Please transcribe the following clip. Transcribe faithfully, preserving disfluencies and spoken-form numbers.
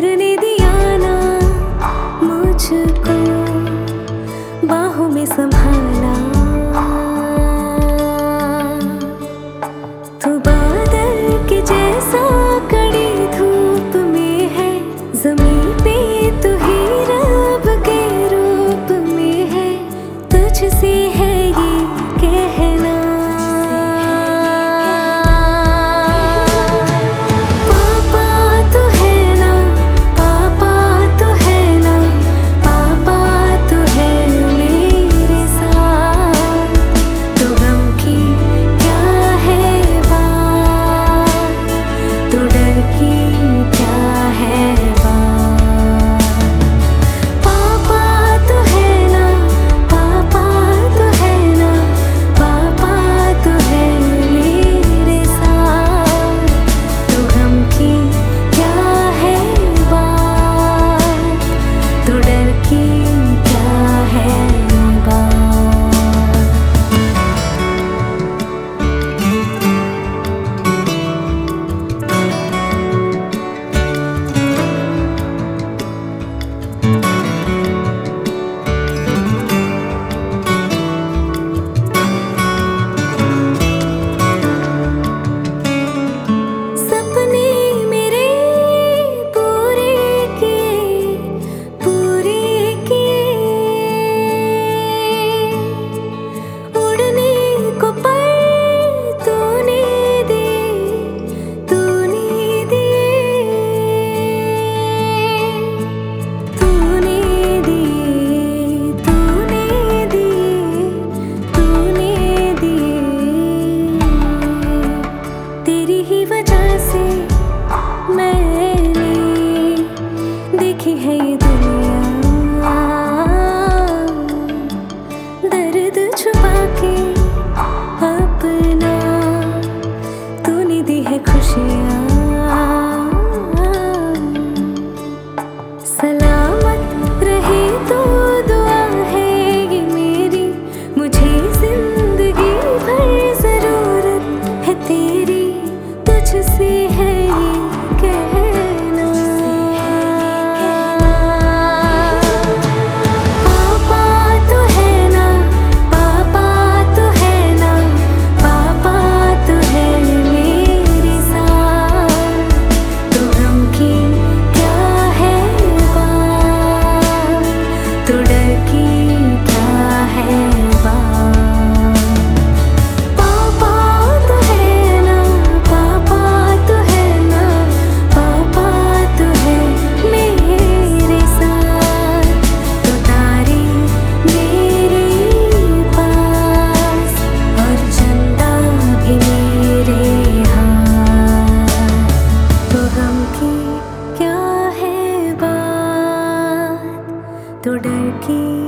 गिरने दिया ना मुझको, बाहों में संभाला। तू बादल के जैसा कड़ी धूप में है, ज़मीं पे तू ही रब के रूप में है। तुझसे है ये कहना, है ये दुनिया, दर्द छुपा के अपना तूने दी है खुशियाँ। सलामत रहे तो दुआ है ये मेरी, मुझे जिंदगी भर जरूरत है तेरी। तुझसे है ये कहना, तो डर की